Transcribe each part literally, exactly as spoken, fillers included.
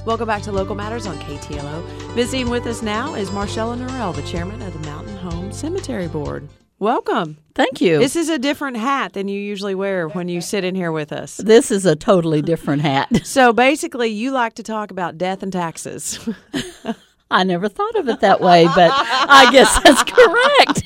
Welcome back to Local Matters on K T L O. Visiting with us now is Marcella Norell, the chairman of the Mountain Home Cemetery Board. Welcome. Thank you. This is a different hat than you usually wear when you sit in here with us. This is a totally different hat. So basically, you like to talk about death and taxes. I never thought of it that way, but I guess that's correct.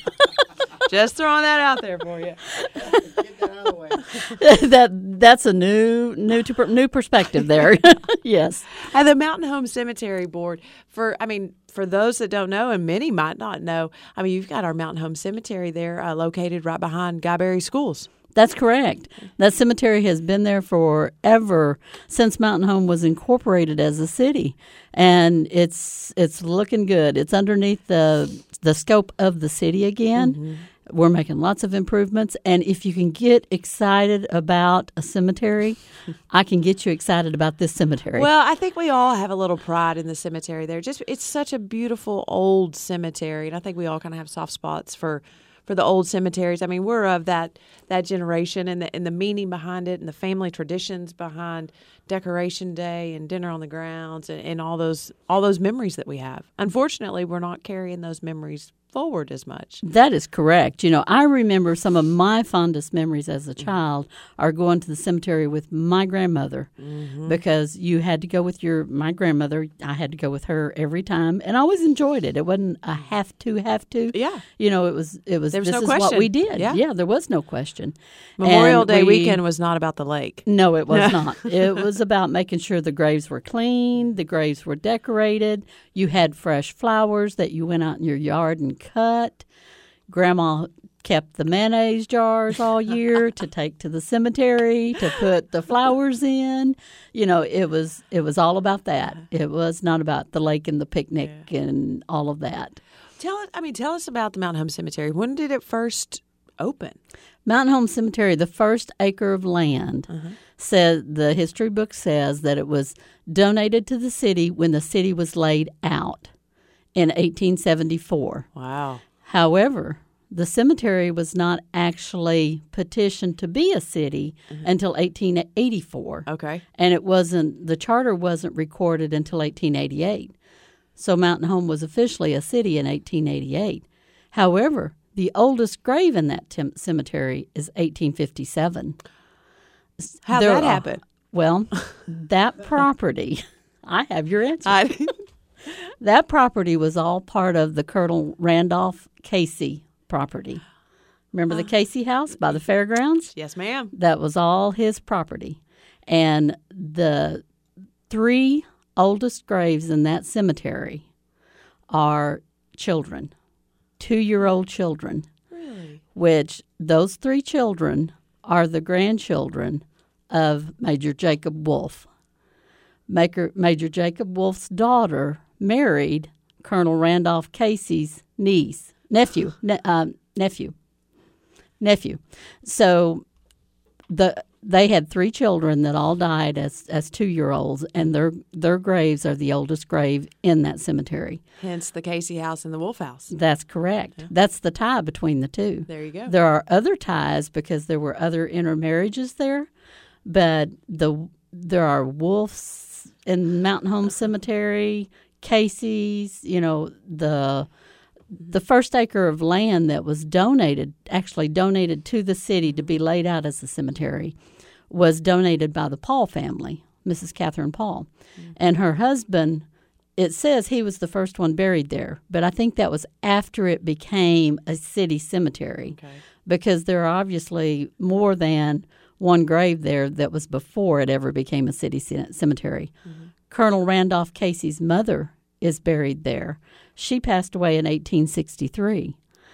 Just throwing that out there for you. Get that out of the way. that that's a new new to, new perspective there. Yes. At the Mountain Home Cemetery Board, for I mean, for those that don't know, and many might not know, I mean, you've got our Mountain Home Cemetery there, uh, located right behind Guyberry Schools. That's correct. That cemetery has been there forever, since Mountain Home was incorporated as a city, and it's it's looking good. It's underneath the the scope of the city again. Mm-hmm. We're making lots of improvements, and if you can get excited about a cemetery, I can get you excited about this cemetery. Well, I think we all have a little pride in the cemetery there. Just it's such a beautiful old cemetery, and I think we all kind of have soft spots for for the old cemeteries. I mean, we're of that that generation, and the and the meaning behind it, and the family traditions behind Decoration Day and dinner on the grounds, and, and all those all those memories that we have. Unfortunately, we're not carrying those memories forward as much. That is correct. You know, I remember some of my fondest memories as a child are going to the cemetery with my grandmother, mm-hmm. because you had to go with your my grandmother. I had to go with her every time, and I always enjoyed it. It wasn't a have to have to. Yeah. You know, it was it was there was this no is question. What we did. Yeah. yeah, there was no question. Memorial And Day we, weekend was not about the lake. No, it was not. It was about making sure the graves were clean, the graves were decorated. You had fresh flowers that you went out in your yard and cut. Grandma kept the mayonnaise jars all year to take to the cemetery to put the flowers in. You know, it was it was all about that. It was not about the lake and the picnic yeah. and all of that. Tell it. I mean, tell us about the Mountain Home Cemetery. When did it first open? Mountain Home Cemetery, the first acre of land, uh-huh. says the history book says that it was donated to the city when the city was laid out in eighteen seventy-four. Wow. However, the cemetery was not actually petitioned to be a city mm-hmm. until eighteen eighty-four. Okay. And it wasn't, the charter wasn't recorded until eighteen eighty-eight. So Mountain Home was officially a city in eighteen eighty-eight. However, the oldest grave in that tim- cemetery is eighteen fifty-seven. How'd there that are, happen? Well, that property, I have your answer. I, that property was all part of the Colonel Randolph Casey property. Remember the Casey house by the fairgrounds? Yes, ma'am. That was all his property. And the three oldest graves in that cemetery are children, two-year-old children. Really? Which those three children are the grandchildren of Major Jacob Wolfe. Major, Major Jacob Wolfe's daughter married Colonel Randolph Casey's niece, nephew, ne- uh, nephew, nephew. So the they had three children that all died as as two-year-olds, and their their graves are the oldest grave in that cemetery. Hence the Casey house and the Wolf house. That's correct. Yeah. That's the tie between the two. There you go. There are other ties because there were other intermarriages there, but the there are Wolves in Mountain Home Cemetery, Casey's, you know, the the first acre of land that was donated, actually donated to the city to be laid out as a cemetery, was donated by the Paul family, Missus Catherine Paul. Mm-hmm. And her husband, it says he was the first one buried there, but I think that was after it became a city cemetery, okay. because there are obviously more than one grave there that was before it ever became a city c- cemetery. Mm-hmm. Colonel Randolph Casey's mother is buried there. She passed away in eighteen sixty-three.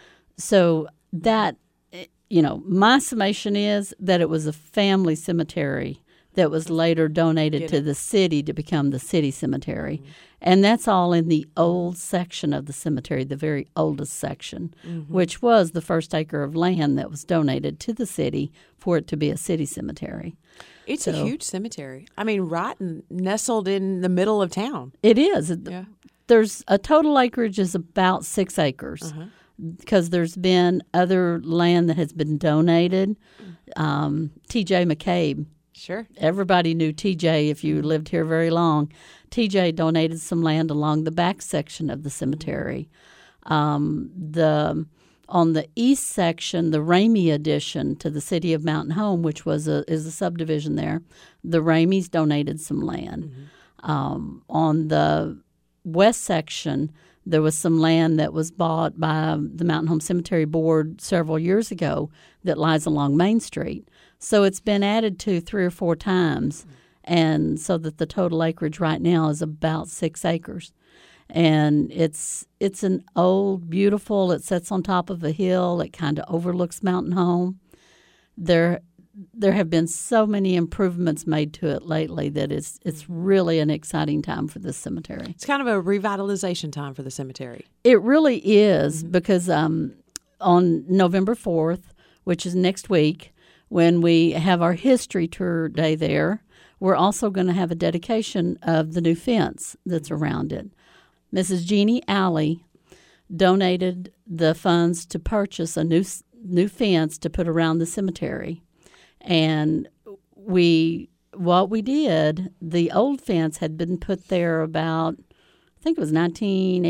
So that, you know, my summation is that it was a family cemetery that was later donated Get to it. the city to become the city cemetery. Mm-hmm. And that's all in the old section of the cemetery, the very oldest section, mm-hmm. which was the first acre of land that was donated to the city for it to be a city cemetery. It's so, a huge cemetery. I mean, right in, nestled in the middle of town. It is. Yeah. There's a total acreage is about six acres. Uh-huh. Because there's been other land that has been donated. Um, T J McCabe Sure. Everybody knew T J if you lived here very long. T J donated some land along the back section of the cemetery. Um, the on the east section, the Ramey addition to the city of Mountain Home, which was a is a subdivision there, the Rameys donated some land. Mm-hmm. Um, on the west section, there was some land that was bought by the Mountain Home Cemetery Board several years ago that lies along Main Street. So it's been added to three or four times, and so that the total acreage right now is about six acres. And it's it's an old, beautiful, it sits on top of a hill. It kind of overlooks Mountain Home. There there have been so many improvements made to it lately that it's, it's really an exciting time for this cemetery. It's kind of a revitalization time for the cemetery. It really is, Mm-hmm. because um, on November fourth, which is next week, when we have our history tour day there, we're also going to have a dedication of the new fence that's around it. Missus Jeannie Alley donated the funds to purchase a new new fence to put around the cemetery. And we, what we did, the old fence had been put there about, I think it was nineteen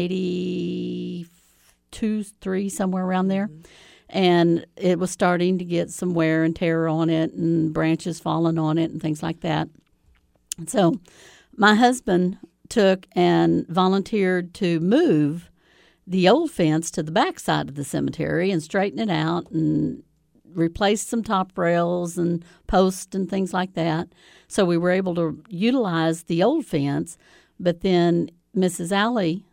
eighty-two, three, somewhere around there. Mm-hmm. And it was starting to get some wear and tear on it and branches falling on it and things like that. So my husband took and volunteered to move the old fence to the back side of the cemetery and straighten it out and replaced some top rails and posts and things like that. So we were able to utilize the old fence, but then Missus Alley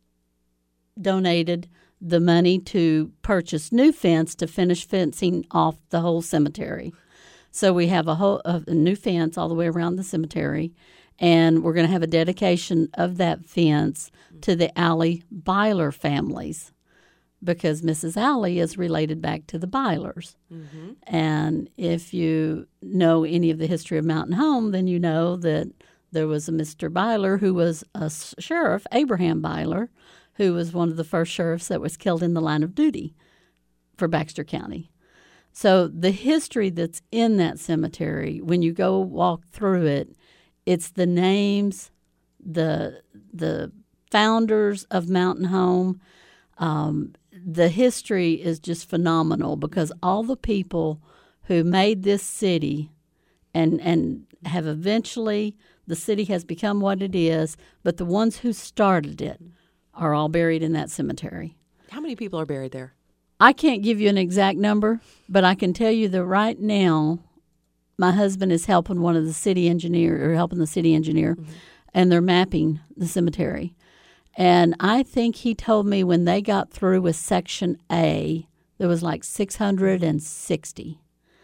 donated the money to purchase new fence to finish fencing off the whole cemetery. So we have a whole a new fence all the way around the cemetery, and we're going to have a dedication of that fence to the Alley Byler families, because Missus Alley is related back to the Bylers. Mm-hmm. And if you know any of the history of Mountain Home, then you know that there was a Mister Byler who was a sheriff, Abraham Byler, who was one of the first sheriffs that was killed in the line of duty for Baxter County. So the history that's in that cemetery, when you go walk through it, it's the names, the the founders of Mountain Home. Um, the history is just phenomenal, because all the people who made this city and and have eventually, the city has become what it is, but the ones who started it are all buried in that cemetery. How many people are buried there? I can't give you an exact number, but I can tell you that right now, my husband is helping one of the city engineer, or helping the city engineer, mm-hmm. and they're mapping the cemetery. And I think he told me when they got through with Section A, there was like six hundred sixty.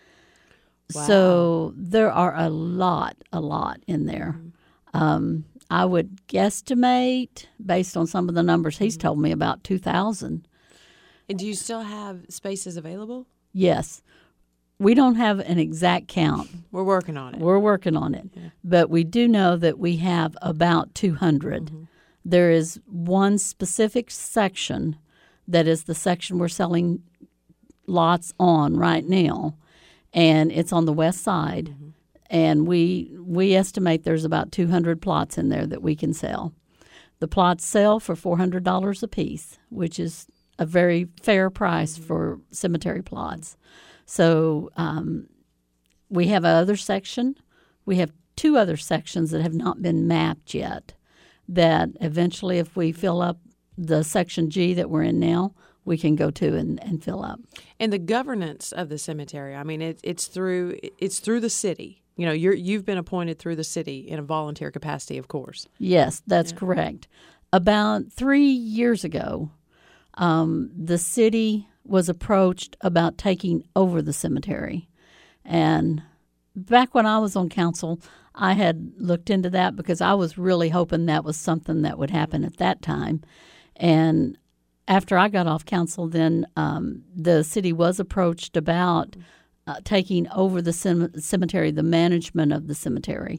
Wow. So there are a lot, a lot in there. Mm-hmm. Um, I would guesstimate, based on some of the numbers he's told me, about two thousand. And do you still have spaces available? Yes. We don't have an exact count. We're working on it. We're working on it. Yeah. But we do know that we have about two hundred. Mm-hmm. There is one specific section that is the section we're selling lots on right now, and it's on the west side. Mm-hmm. And we we estimate there's about two hundred plots in there that we can sell. The plots sell for four hundred dollars a piece, which is a very fair price mm-hmm. for cemetery plots. So um, we have another section. We have two other sections that have not been mapped yet, that eventually, if we fill up the Section G that we're in now, we can go to and, and fill up. And the governance of the cemetery, I mean, it, it's through it's through the city. You know, you're, you've been appointed through the city in a volunteer capacity, of course. Yes, that's yeah. correct. About three years ago, um, the city was approached about taking over the cemetery. And back when I was on council, I had looked into that, because I was really hoping that was something that would happen at that time. And after I got off council, then um, the city was approached about uh, taking over the cemetery, the management of the cemetery.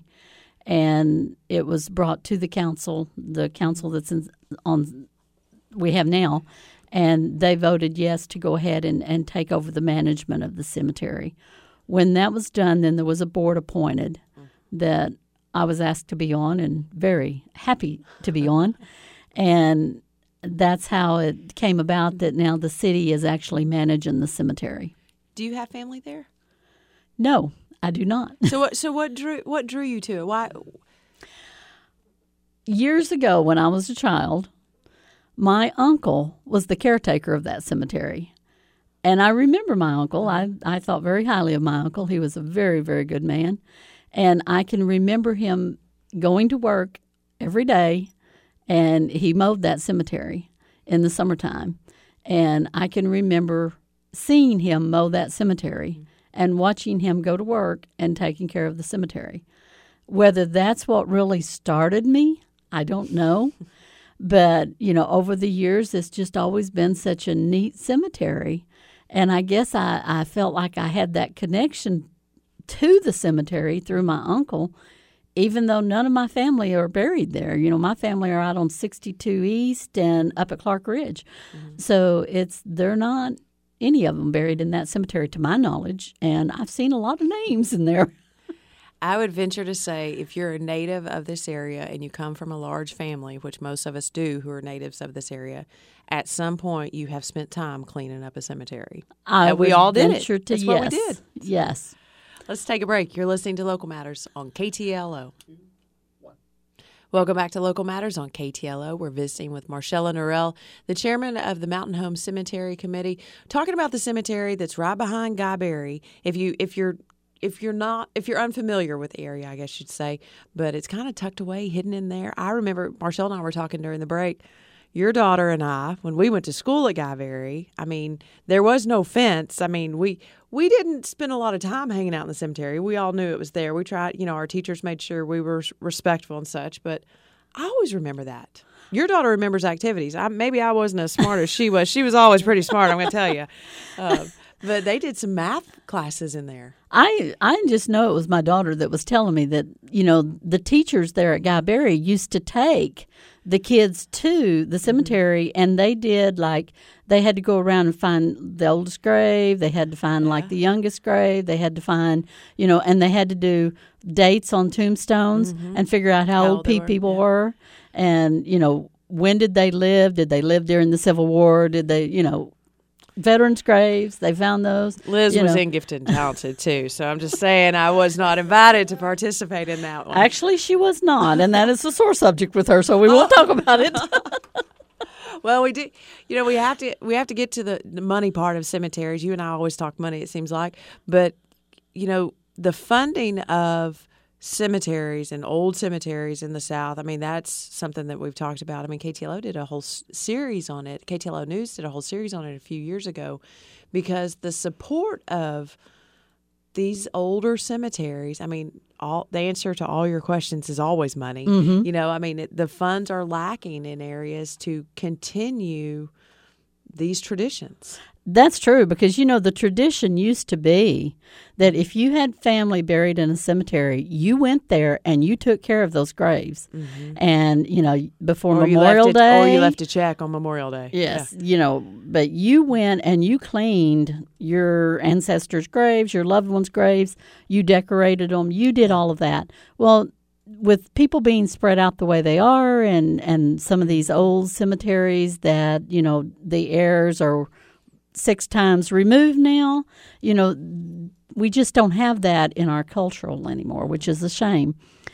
And it was brought to the council, the council that's in, on we have now, and they voted yes to go ahead and, and take over the management of the cemetery. When that was done, then there was a board appointed that I was asked to be on, and very happy to be on. And that's how it came about that now the city is actually managing the cemetery. Do you have family there? No, I do not. So what? So what drew what drew you to it? Why? Years ago, when I was a child, my uncle was the caretaker of that cemetery. And I remember my uncle. I, I thought very highly of my uncle. He was a very, very good man. And I can remember him going to work every day, and he mowed that cemetery in the summertime. And I can remember seeing him mow that cemetery and watching him go to work and taking care of the cemetery. Whether that's what really started me, I don't know. But, you know, over the years, it's just always been such a neat cemetery. And I guess I, I felt like I had that connection to the cemetery through my uncle, even though none of my family are buried there. You know, my family are out on sixty-two East and up at Clark Ridge. Mm-hmm. So it's they're not any of them buried in that cemetery to my knowledge. And I've seen a lot of names in there. I would venture to say if you're a native of this area and you come from a large family, which most of us do who are natives of this area, at some point you have spent time cleaning up a cemetery. I and would we all did venture it. To That's yes. what we did. Yes. Let's take a break. You're listening to Local Matters on K T L O. Welcome back to Local Matters on K T L O. We're visiting with Marcella Norell, the chairman of the Mountain Home Cemetery Committee, talking about the cemetery that's right behind Guy Berry. If you if you're If you're not, if you're unfamiliar with the area, I guess you'd say, but it's kind of tucked away, hidden in there. I remember Marcella and I were talking during the break. Your daughter and I, when we went to school at Guy Berry, I mean, there was no fence. I mean, we we didn't spend a lot of time hanging out in the cemetery. We all knew it was there. We tried, you know, our teachers made sure we were respectful and such. But I always remember that. Your daughter remembers activities. I, maybe I wasn't as smart as she was. She was always pretty smart, I'm going to tell you. Uh, But they did some math classes in there. I I just know it was my daughter that was telling me that, you know, the teachers there at Guy Berry used to take the kids to the cemetery, mm-hmm. and they did, like, they had to go around and find the oldest grave. They had to find, yeah. like, the youngest grave. They had to find, you know, and they had to do dates on tombstones mm-hmm. and figure out how, how old pe- were. people yeah. were. And, you know, when did they live? Did they live during the Civil War? Did they, you know, veterans' graves, they found those. Liz you was know. in gifted and talented, too. So I'm just saying I was not invited to participate in that one. Actually, she was not, and that is a sore subject with her, so we won't talk about it. Well, we do. You know, we have to we have to get to the, the money part of cemeteries. You and I always talk money, it seems like. But, you know, the funding of cemeteries and old cemeteries in the South, I mean, that's something that we've talked about. I mean, K T L O did a whole s- series on it. K T L O News did a whole series on it a few years ago because the support of these older cemeteries, I mean, all the answer to all your questions is always money. Mm-hmm. You know, I mean, it, the funds are lacking in areas to continue these traditions. That's true because, you know, the tradition used to be that if you had family buried in a cemetery, you went there and you took care of those graves. Mm-hmm. And, you know, before or Memorial you Day. Or you left a check on Memorial Day. Yes. Yeah. You know, but you went and you cleaned your ancestors' graves, your loved ones' graves. You decorated them. You did all of that. Well, with people being spread out the way they are and, and some of these old cemeteries that, you know, the heirs are six times removed now, you know, we just don't have that in our cultural anymore, which is a shame.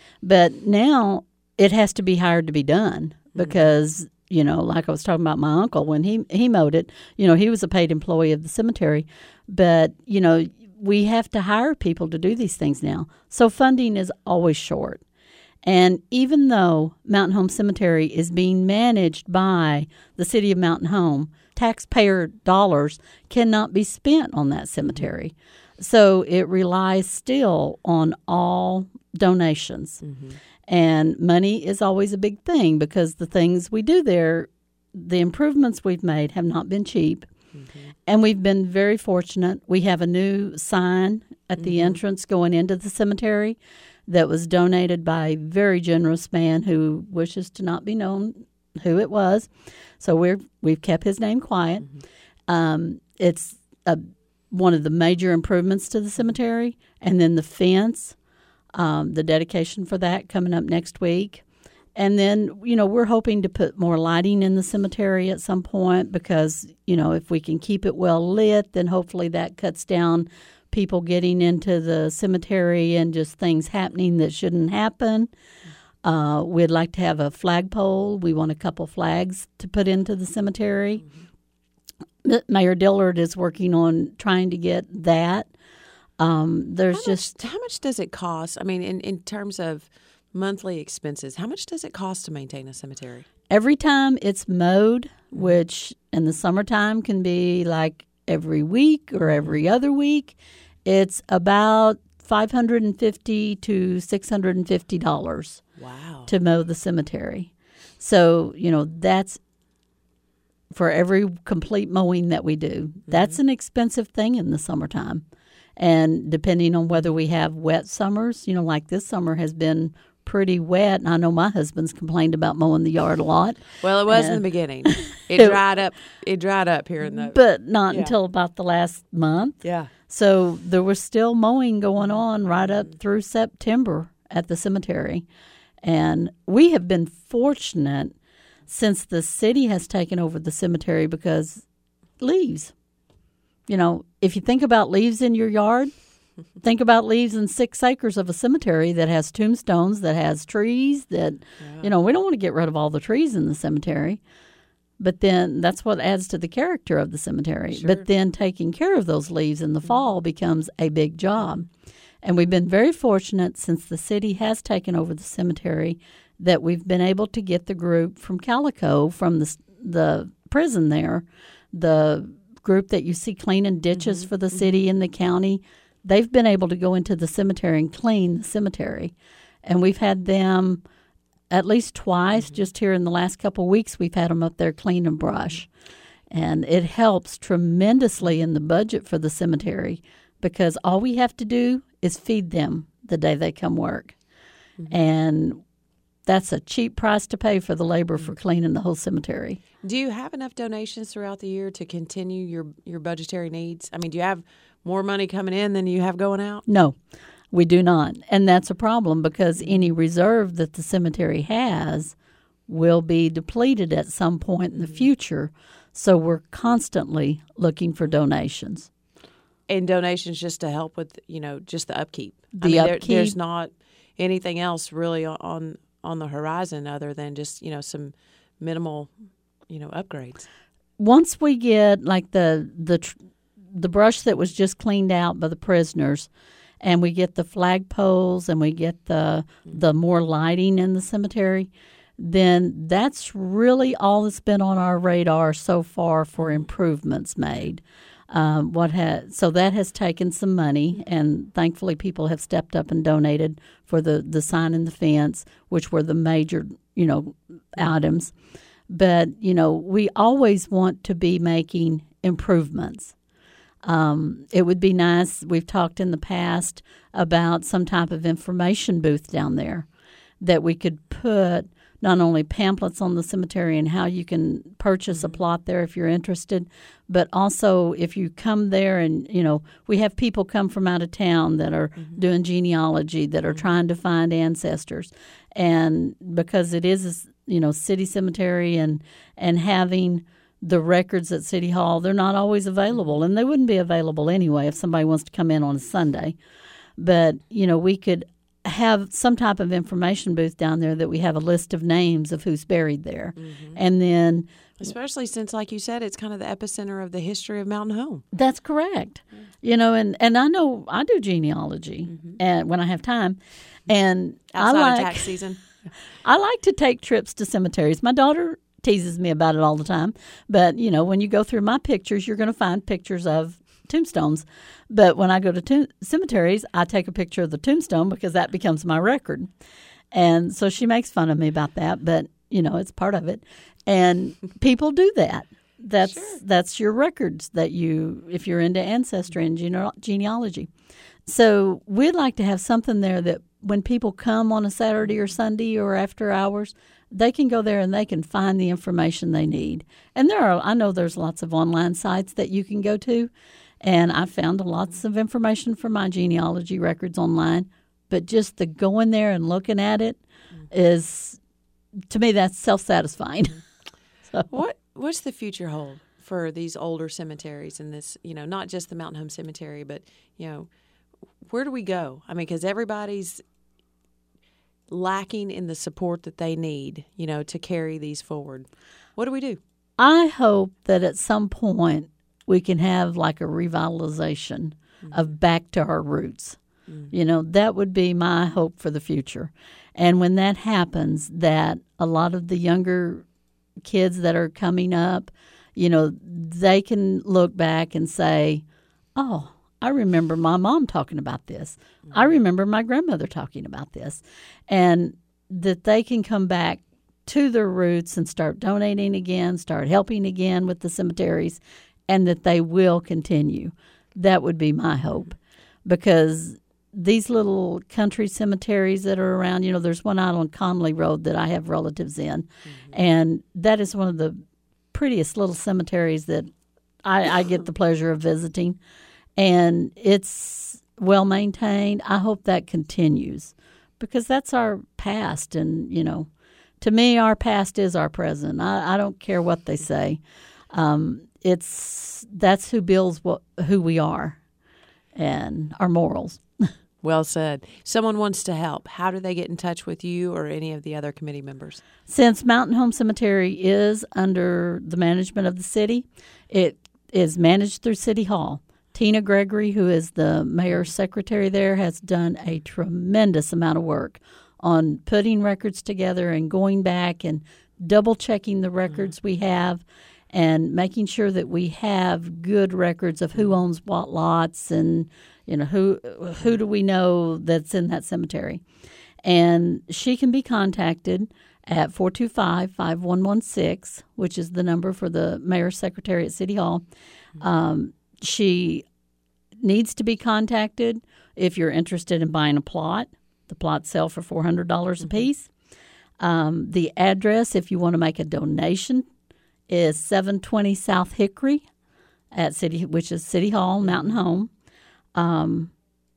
But now it has to be hired to be done because, mm-hmm. you know, like I was talking about my uncle, when he, he mowed it, you know, he was a paid employee of the cemetery. But, you know, we have to hire people to do these things now. So funding is always short. And even though Mountain Home Cemetery is being managed by the city of Mountain Home, taxpayer dollars cannot be spent on that cemetery. So it relies still on all donations. Mm-hmm. And money is always a big thing because the things we do there, the improvements we've made have not been cheap. Mm-hmm. And we've been very fortunate. We have a new sign at mm-hmm. the entrance going into the cemetery that was donated by a very generous man who wishes to not be known who it was. So we're, we've kept his name quiet. Mm-hmm. Um, it's a one of the major improvements to the cemetery. And then the fence, um, the dedication for that coming up next week. And then, you know, we're hoping to put more lighting in the cemetery at some point because, you know, if we can keep it well lit, then hopefully that cuts down people getting into the cemetery and just things happening that shouldn't happen. Uh, we'd like to have a flagpole. We want a couple flags to put into the cemetery. Mm-hmm. Mayor Dillard is working on trying to get that. Um, there's how just much, how much does it cost? I mean, in, in terms of monthly expenses, how much does it cost to maintain a cemetery? Every time it's mowed, mm-hmm. which in the summertime can be like every week or every other week, it's about five hundred fifty to six hundred fifty dollars. Wow. To mow the cemetery. So, you know, that's for every complete mowing that we do. Mm-hmm. That's an expensive thing in the summertime. And depending on whether we have wet summers, you know, like this summer has been pretty wet. And I know my husband's complained about mowing the yard a lot. Well, it was and, in the beginning. It dried up. It dried up here in the. But not yeah. until about the last month. Yeah. So there was still mowing going on right up through September at the cemetery. And we have been fortunate since the city has taken over the cemetery because leaves. You know, if you think about leaves in your yard, think about leaves in six acres of a cemetery that has tombstones, that has trees, that, yeah. you know, we don't want to get rid of all the trees in the cemetery. But then that's what adds to the character of the cemetery. Sure. But then taking care of those leaves in the fall becomes a big job. And we've been very fortunate since the city has taken over the cemetery that we've been able to get the group from Calico, from the the prison there, the group that you see cleaning ditches mm-hmm. for the city and the county. They've been able to go into the cemetery and clean the cemetery. And we've had them at least twice, mm-hmm. just here in the last couple of weeks, we've had them up there clean and brush. And it helps tremendously in the budget for the cemetery because all we have to do is feed them the day they come work. Mm-hmm. And that's a cheap price to pay for the labor for cleaning the whole cemetery. Do you have enough donations throughout the year to continue your, your budgetary needs? I mean, do you have more money coming in than you have going out? No, we do not. And that's a problem because any reserve that the cemetery has will be depleted at some point in the future. So we're constantly looking for donations. And donations just to help with, you know, just the upkeep. The I mean, upkeep. There, there's not anything else really on on the horizon other than just, you know, some minimal, you know, upgrades. Once we get like the the the brush that was just cleaned out by the prisoners, and we get the flagpoles and we get the the more lighting in the cemetery, then that's really all that's been on our radar so far for improvements made. Um, what has so that has taken some money, and thankfully people have stepped up and donated for the, the sign and the fence, which were the major, you know, items. But, you know, we always want to be making improvements. Um, it would be nice, we've talked in the past about some type of information booth down there that we could put not only pamphlets on the cemetery and how you can purchase a plot there if you're interested, but also if you come there and, you know, we have people come from out of town that are mm-hmm. doing genealogy, that are trying to find ancestors. And because it is, a, you know, city cemetery and, and having the records at City Hall, they're not always available. And they wouldn't be available anyway if somebody wants to come in on a Sunday. But, you know, we could have some type of information booth down there that we have a list of names of who's buried there. Mm-hmm. And then especially since, like you said, it's kind of the epicenter of the history of Mountain Home. That's correct. Mm-hmm. You know, and, and I know I do genealogy mm-hmm. and when I have time. And outside I like, of tax season. I like to take trips to cemeteries. My daughter teases me about it all the time. But, you know, when you go through my pictures, you're going to find pictures of tombstones. But when I go to to- cemeteries, I take a picture of the tombstone because that becomes my record. And so she makes fun of me about that, but, you know, it's part of it. And people do that. That's sure. That's your records that you, if you're into ancestry and gene- genealogy. So we'd like to have something there that when people come on a Saturday or Sunday or after hours, they can go there and they can find the information they need. And there are, I know there's lots of online sites that you can go to. And I found lots of information from my genealogy records online, but just the going there and looking at it is, to me, that's self-satisfying. so. What What's the future hold for these older cemeteries and this, you know, not just the Mountain Home Cemetery, but, you know, where do we go? I mean, because everybody's lacking in the support that they need, you know, to carry these forward. What do we do? I hope that at some point we can have like a revitalization mm-hmm. of back to our roots. Mm-hmm. You know, that would be my hope for the future. And when that happens, that a lot of the younger kids that are coming up, you know, they can look back and say, oh, I remember my mom talking about this. Mm-hmm. I remember my grandmother talking about this. And that they can come back to their roots and start donating again, start helping again with the cemeteries, and that they will continue. That would be my hope. Because these little country cemeteries that are around, you know, there's one out on Conley Road that I have relatives in, mm-hmm. and that is one of the prettiest little cemeteries that I, I get the pleasure of visiting. And it's well maintained. I hope that continues because that's our past. And, you know, to me, our past is our present. I, I don't care what they say. Um, it's that's who builds what who we are and our morals. Well said. Someone wants to help. How do they get in touch with you or any of the other committee members? Since Mountain Home Cemetery is under the management of the city, it is managed through City Hall. Tina Gregory, who is the mayor's secretary there, has done a tremendous amount of work on putting records together and going back and double-checking the records mm-hmm. we have and making sure that we have good records of who owns what lots and, you know, who who do we know that's in that cemetery. And she can be contacted at four two five, five one one six, which is the number for the mayor's secretary at City Hall. Mm-hmm. Um, she needs to be contacted if you're interested in buying a plot. The plots sell for four hundred dollars mm-hmm. a piece. Um, the address, if you want to make a donation, is seven twenty South Hickory, at City, which is City Hall, Mountain Home. Um,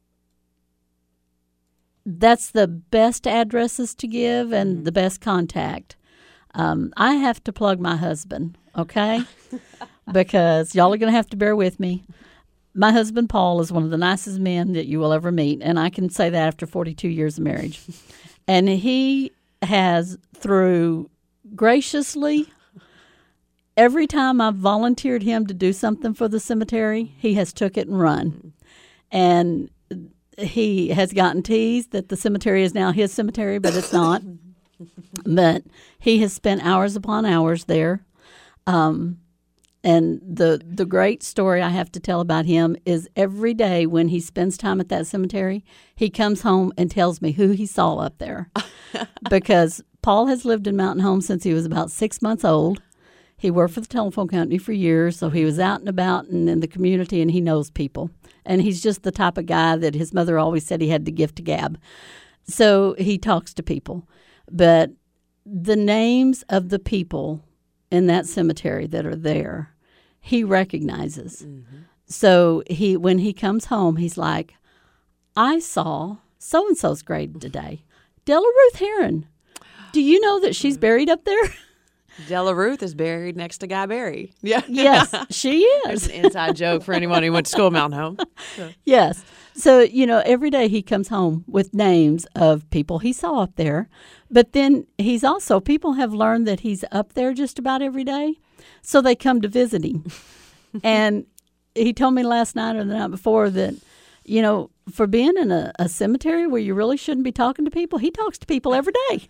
that's the best addresses to give and mm-hmm. the best contact. Um, I have to plug my husband, okay? Because y'all are going to have to bear with me. My husband, Paul, is one of the nicest men that you will ever meet, and I can say that after forty-two years of marriage. And he has, through graciously, every time I've volunteered him to do something for the cemetery, he has took it and run. And he has gotten teased that the cemetery is now his cemetery, but it's not. But he has spent hours upon hours there. Um, and the the great story I have to tell about him is every day when he spends time at that cemetery, he comes home and tells me who he saw up there. Because Paul has lived in Mountain Home since he was about six months old. He worked for the telephone company for years, so he was out and about and in the community, and he knows people. And he's just the type of guy that his mother always said he had the gift of gab. So he talks to people. But the names of the people in that cemetery that are there, he recognizes. Mm-hmm. So he, when he comes home, he's like, I saw so-and-so's grave today. Della Ruth Heron. Do you know that she's buried up there? Della Ruth is buried next to Guy Berry. Yeah. Yes, she is. There's an inside joke for anyone who went to school at Mountain Home. So. Yes. So, you know, every day he comes home with names of people he saw up there. But then he's also, people have learned that he's up there just about every day. So they come to visit him. And he told me last night or the night before that, you know, for being in a, a cemetery where you really shouldn't be talking to people, he talks to people every day.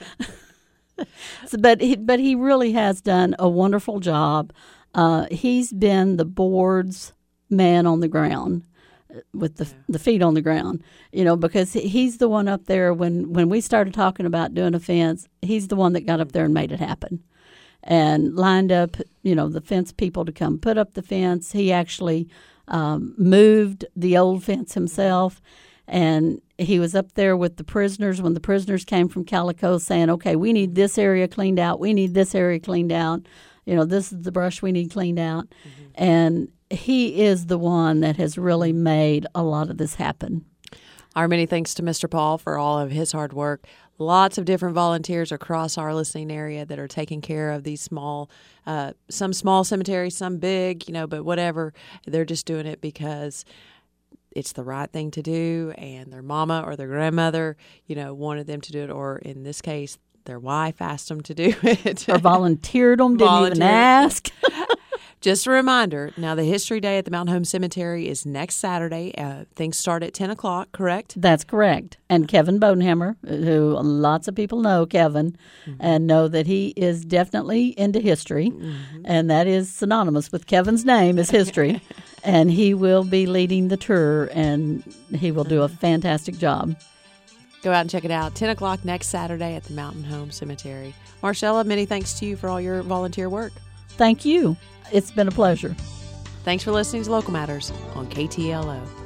So, but he, but he really has done a wonderful job. Uh, he's been the board's man on the ground with the yeah. the feet on the ground, you know, because he's the one up there when, when we started talking about doing a fence, he's the one that got up there and made it happen and lined up, you know, the fence people to come put up the fence. He actually um, moved the old fence himself. And he was up there with the prisoners when the prisoners came from Calico saying, okay, we need this area cleaned out. We need this area cleaned out. You know, this is the brush we need cleaned out. Mm-hmm. And he is the one that has really made a lot of this happen. Our many thanks to Mister Paul for all of his hard work. Lots of different volunteers across our listening area that are taking care of these small, uh, some small cemeteries, some big, you know, but whatever. They're just doing it because it's the right thing to do, and their mama or their grandmother, you know, wanted them to do it, or in this case, their wife asked them to do it. Or volunteered them, didn't Volunteered. even ask. Just a reminder, now the History Day at the Mountain Home Cemetery is next Saturday. Uh, things start at ten o'clock, correct? That's correct. And Kevin Bodenhammer, who lots of people know Kevin, mm-hmm. and know that he is definitely into history, mm-hmm. and that is synonymous with Kevin's name is history. And he will be leading the tour, and he will do a fantastic job. Go out and check it out. ten o'clock next Saturday at the Mountain Home Cemetery. Marcella, many thanks to you for all your volunteer work. Thank you. It's been a pleasure. Thanks for listening to Local Matters on K T L O.